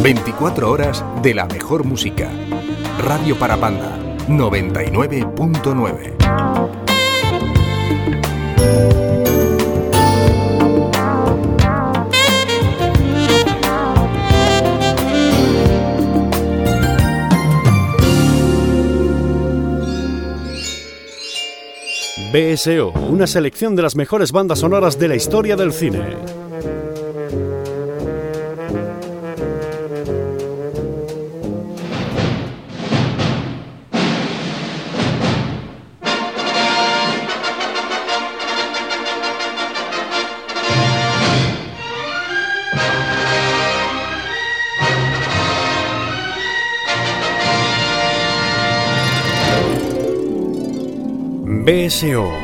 24 horas de la mejor música. Radio Parapanda 99.9. BSO, una selección de las mejores bandas sonoras de la historia del cine. BSO.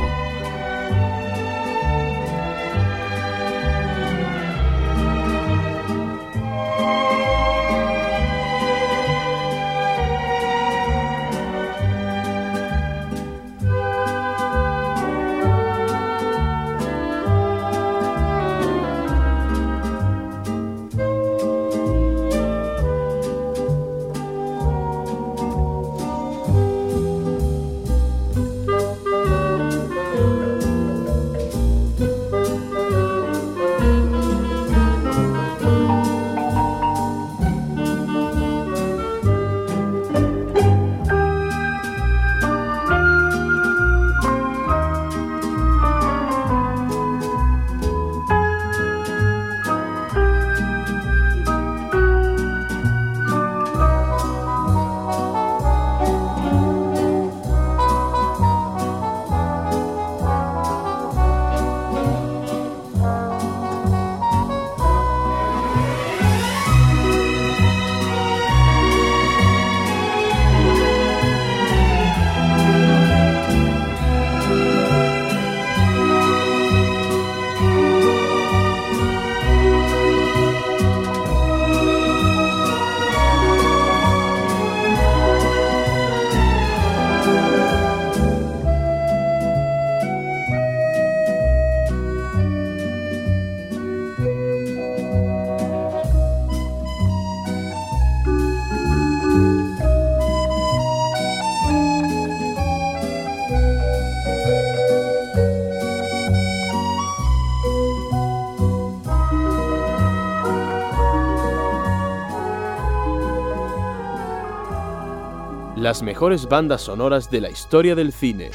Las mejores bandas sonoras de la historia del cine.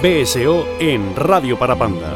BSO en Radio Parapanda.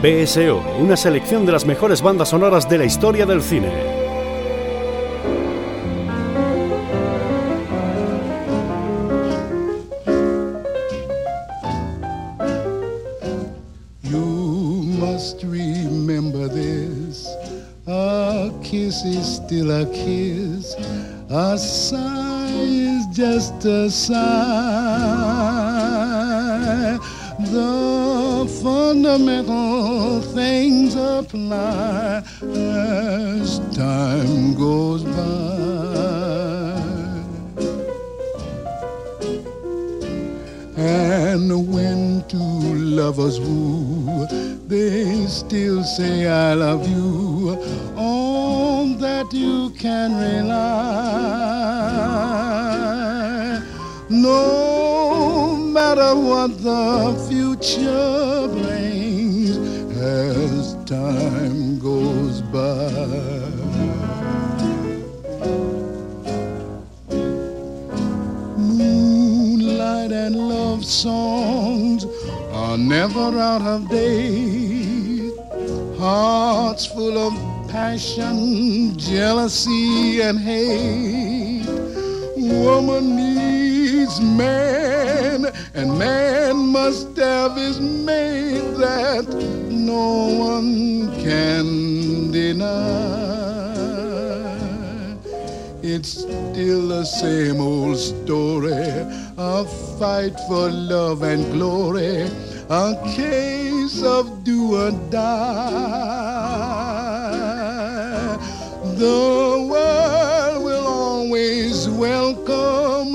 BSO, una selección de las mejores bandas sonoras de la historia del cine. Is still a kiss, a sigh is just a sigh. The fundamental things apply as time goes by. And when two lovers woo, they still say I love you. On that you can rely. No matter what the future brings as time goes by. Moonlight and love songs are never out of date. Hearts full of passion, jealousy, and hate. Woman needs man, and man must have his mate that no one can deny. It's still the same old story, a fight for love and glory, a case of do or die. The world will always welcome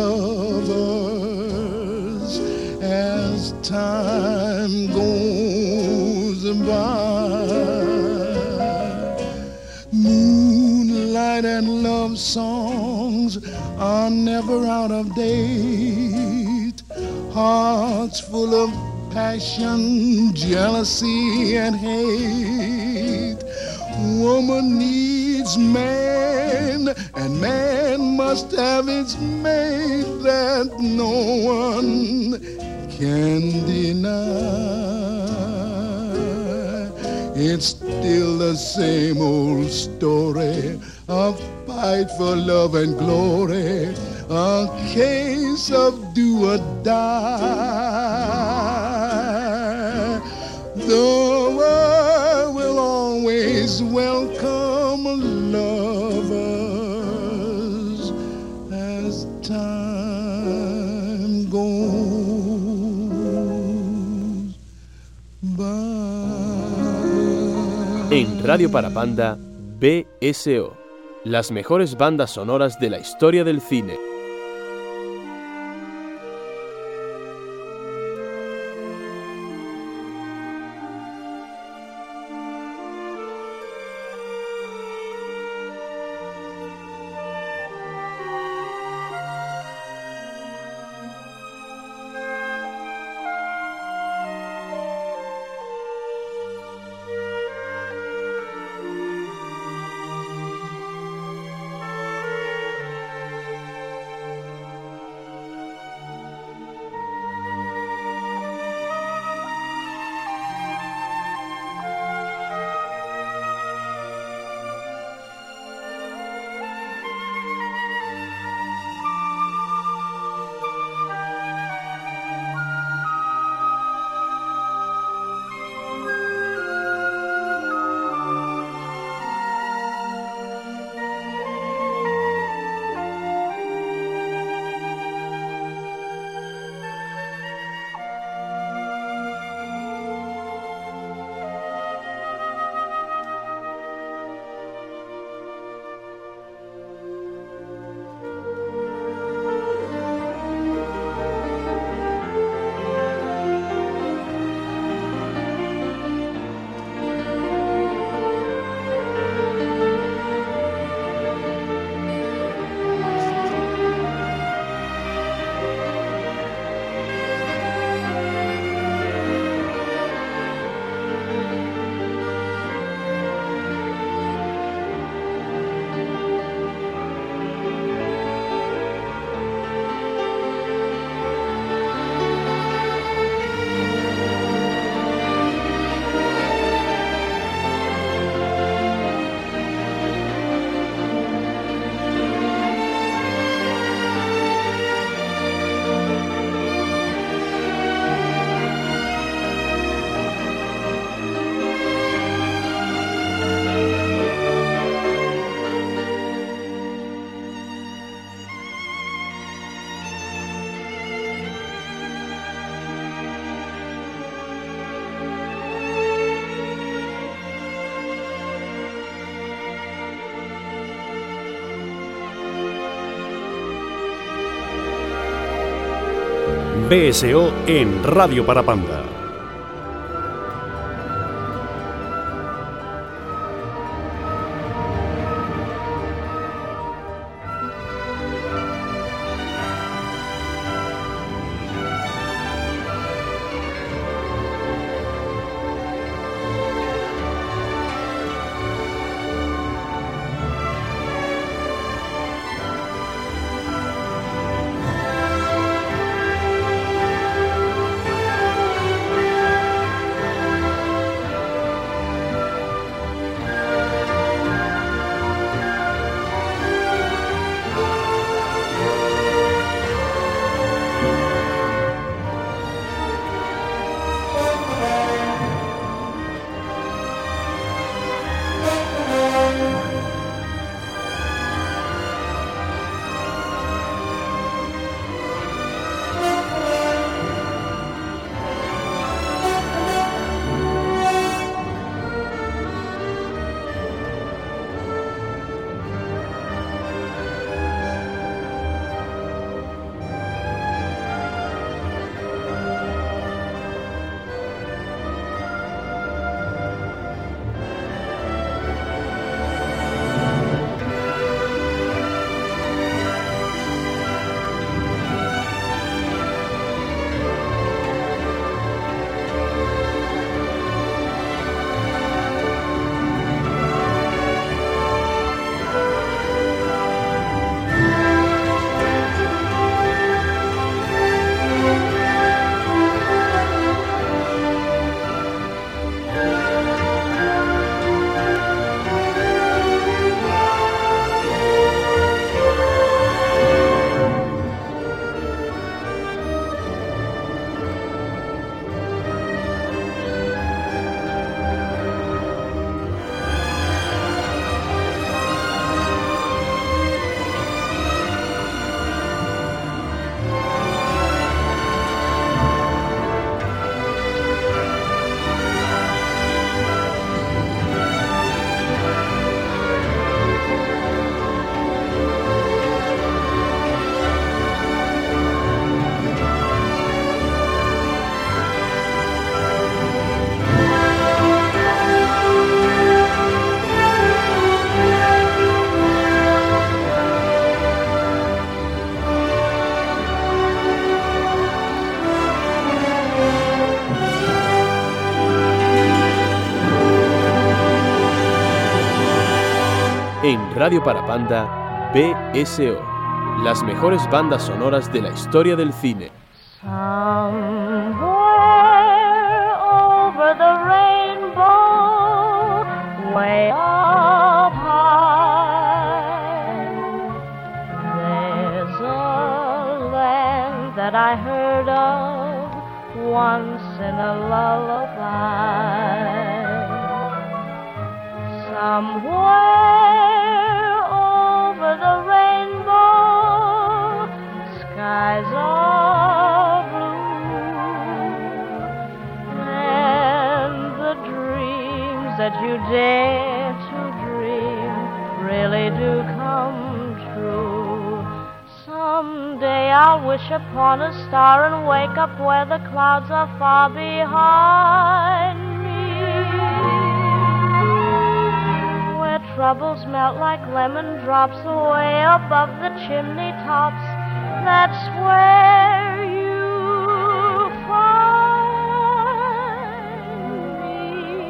lovers as time goes by. Moonlight and love songs are never out of date. Hearts full of passion, jealousy, and hate. Woman needs man, and man must have its mate that no one can deny. It's still the same old story, a fight for love and glory, a case of do or die. The world will always welcome lovers as time goes by. En Radio Parapanda, BSO, las mejores bandas sonoras de la historia del cine. BSO en Radio Parapanda. En Radio Parapanda, BSO, las mejores bandas sonoras de la historia del cine. Somewhere over the rainbow, way up high, there's a land that I heard of once in a lullaby. Somewhere over the rainbow, skies are blue, and the dreams that you dare to dream really do come true. Someday I'll wish upon a star and wake up where the clouds are far behind me, where troubles melt like lemon drops away above the chimney tops. That's where you find me.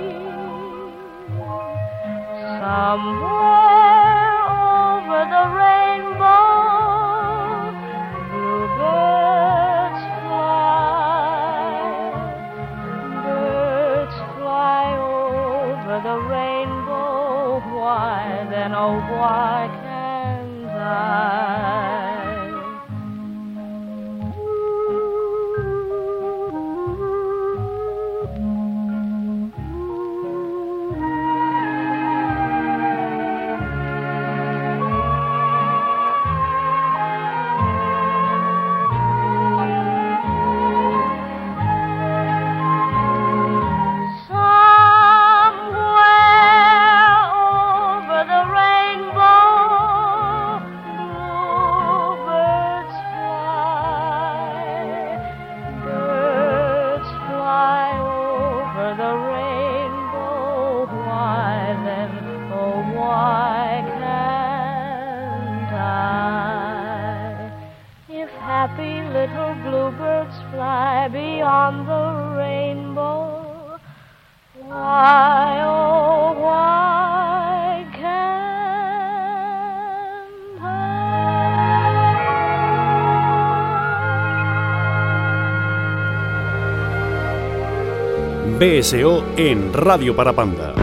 Somewhere over the rainbow, bluebirds fly over the rainbow. Why then, oh why can't I? happy little bluebirds fly beyond the rainbow, why, oh, why can't I? BSO en Radio Parapanda.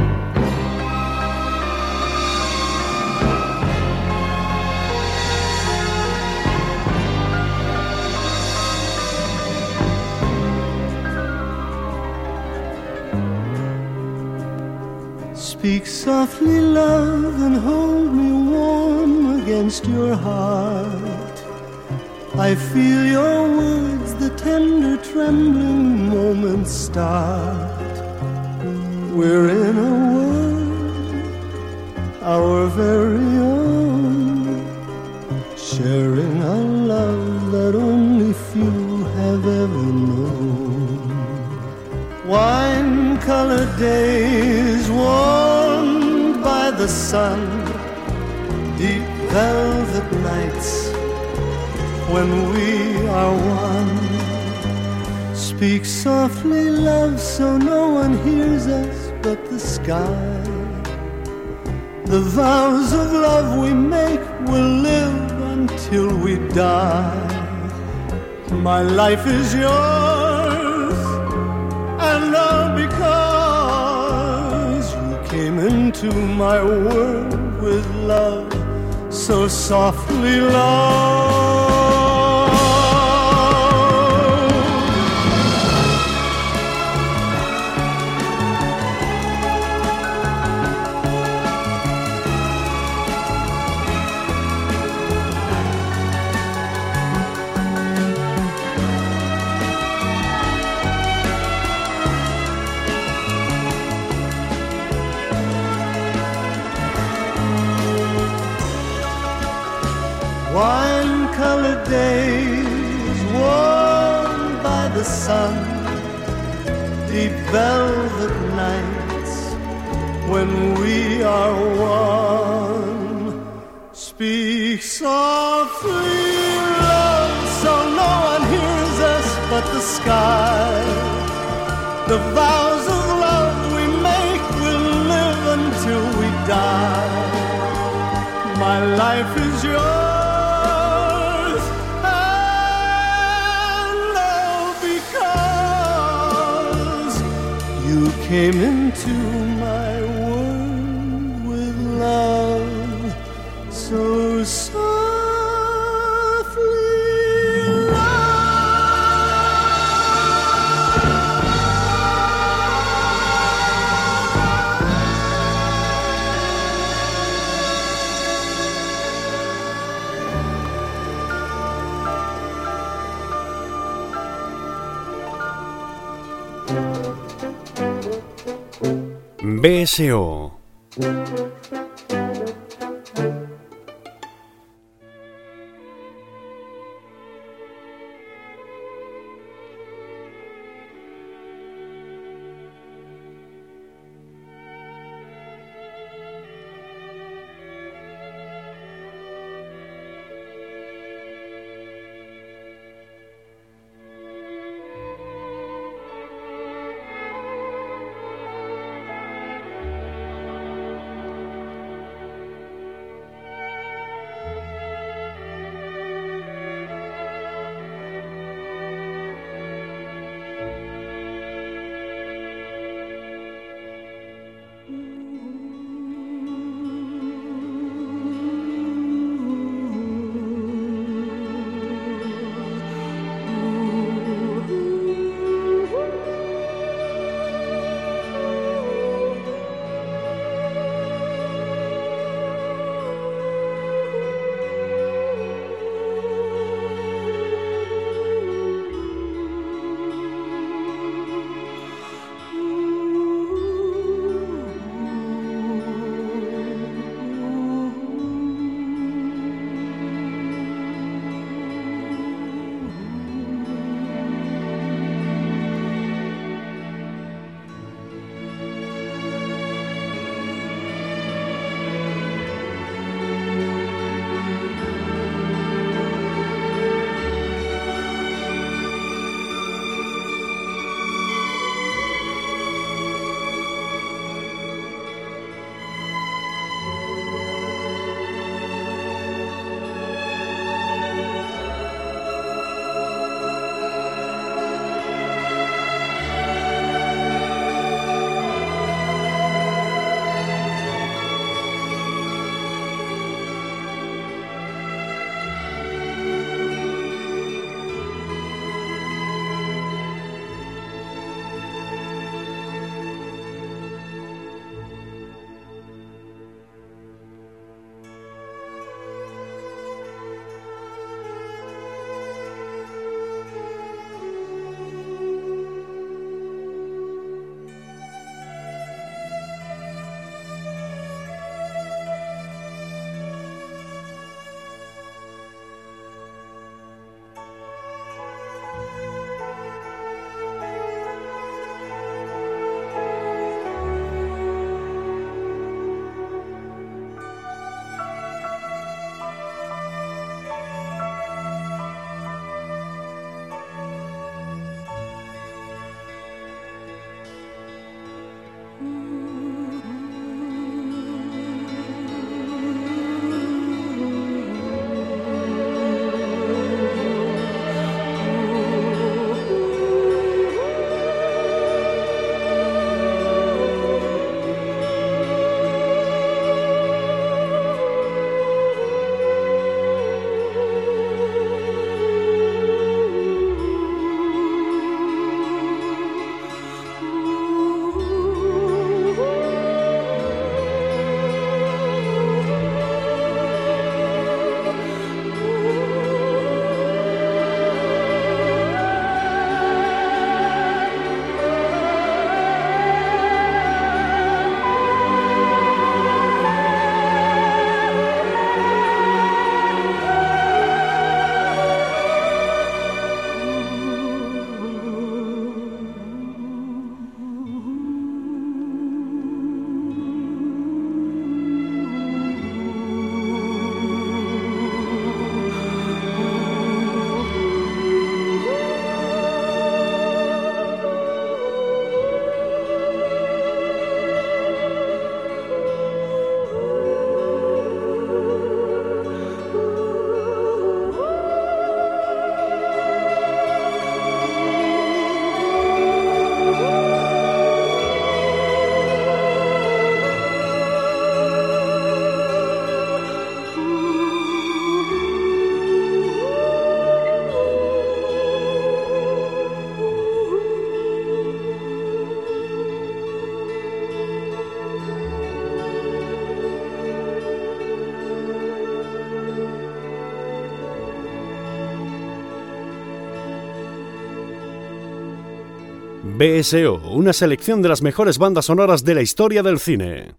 Speak softly, love, and hold me warm against your heart. I feel your words, the tender trembling moments start. We're in a world, our very own, sharing a love that only few have ever known. Wine-colored days warmed by the sun, deep velvet nights when we are one. Speak softly, love, so no one hears us but the sky. The vows of love we make will live until we die. My life is yours, and all because you came into my world with love, so softly, love. Wine-colored days warmed by the sun, deep velvet nights when we are one. Speak softly, love, so no one hears us but the sky. The vows of love we make will live until we die. My life is yours, you came into my world with love, so softly, BSO. BSO, una selección de las mejores bandas sonoras de la historia del cine.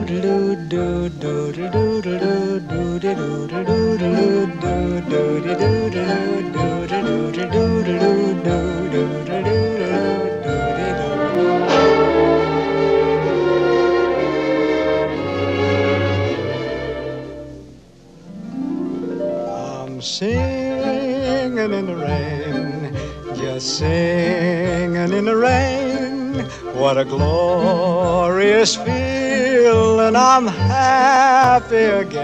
I'm singing in the rain, just singing in the rain. What a glorious feeling, I'm happy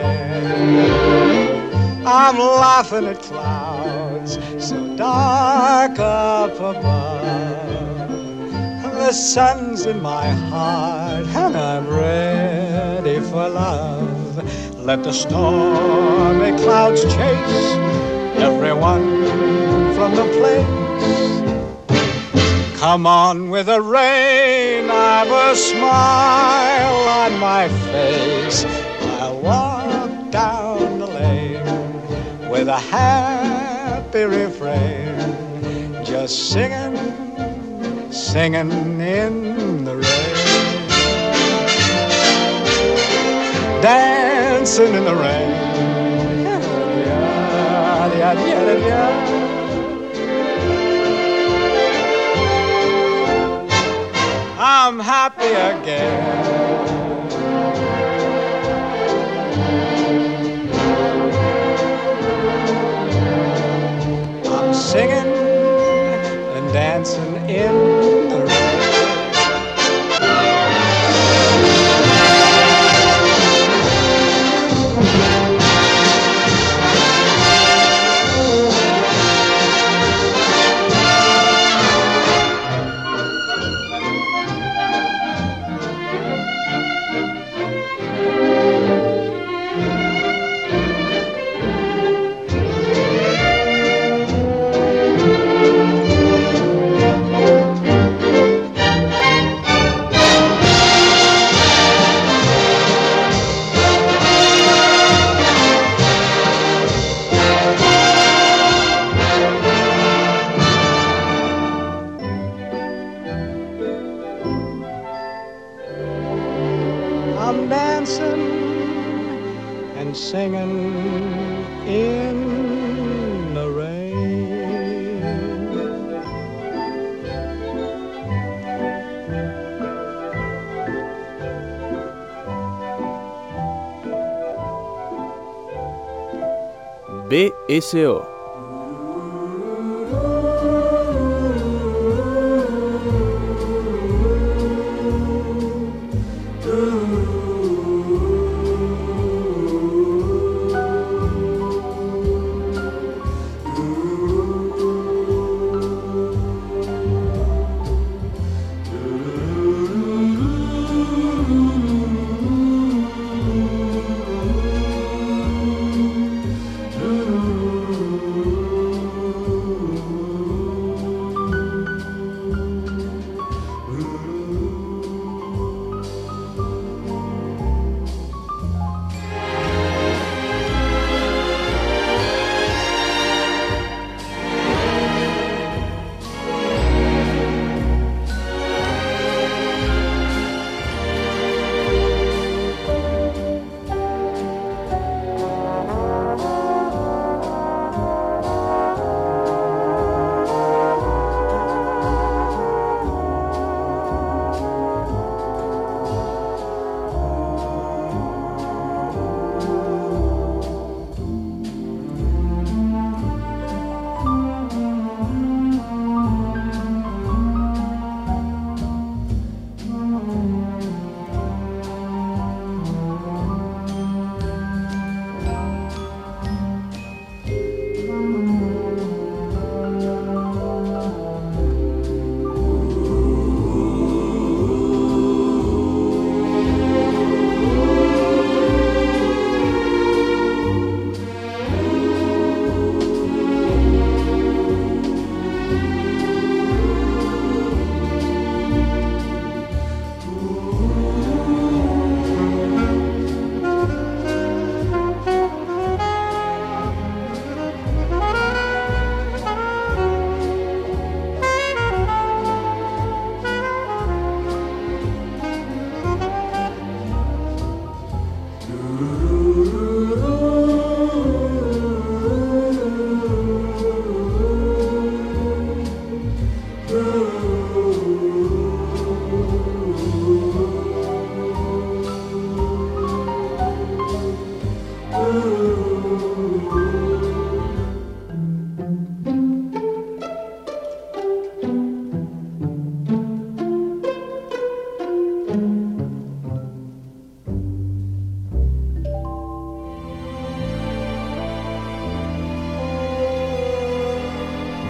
again. I'm laughing at clouds so dark up above. The sun's in my heart and I'm ready for love. Let the stormy clouds chase everyone from the place. Come on with the rain, I've a smile on my face. I'll walk down the lane with a happy refrain, just singing, singing in the rain, dancing in the rain. I'm happy again. I'm singing and dancing in the rain. I'm dancing and singing in the rain. BSO.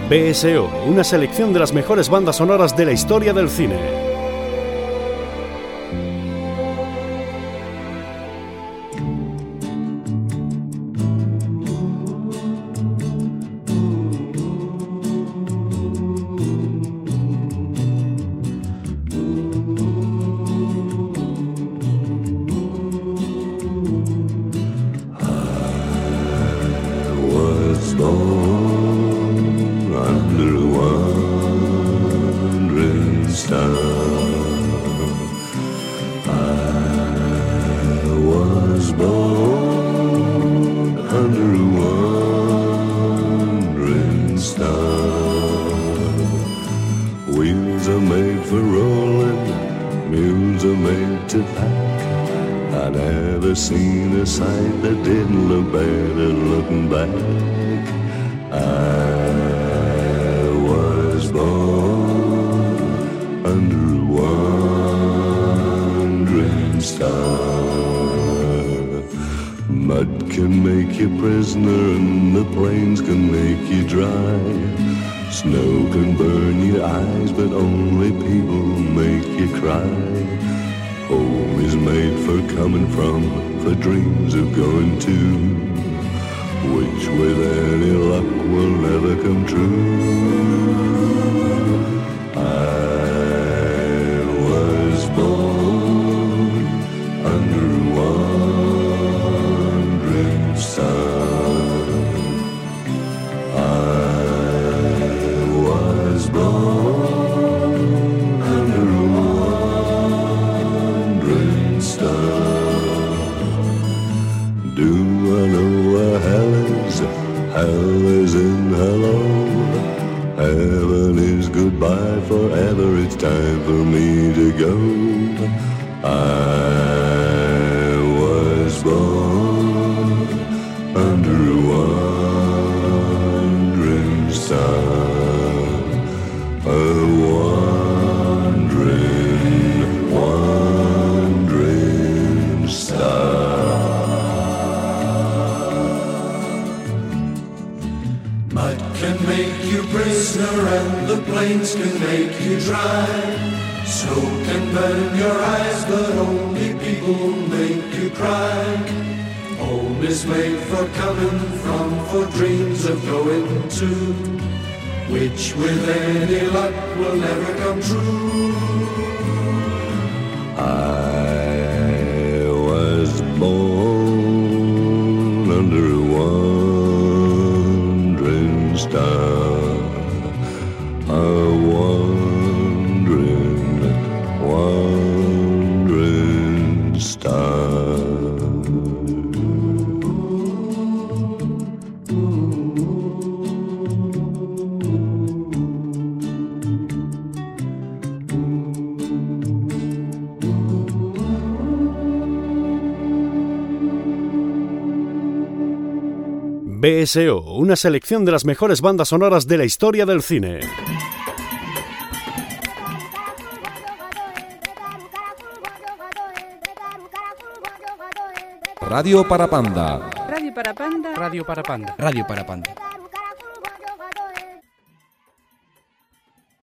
BSO, una selección de las mejores bandas sonoras de la historia del cine. Snow can burn your eyes, but only people make you cry. Home is made for coming from, for dreams of going to, which with any luck will never come true. I was born under a wandering sun. Hell is in hello, heaven is goodbye forever, it's time for me to go. I was born under a wandering sun, a wandering star. Can make you prisoner and the plains can make you dry. Snow can burn your eyes, but only people make you cry. Home is made for coming from, for dreams of going to, which with any luck will never come true. I was born under a star, a wandering star. BSO, una selección de las mejores bandas sonoras de la historia del cine. Radio Parapanda. Radio Parapanda. Radio Parapanda. Radio Parapanda.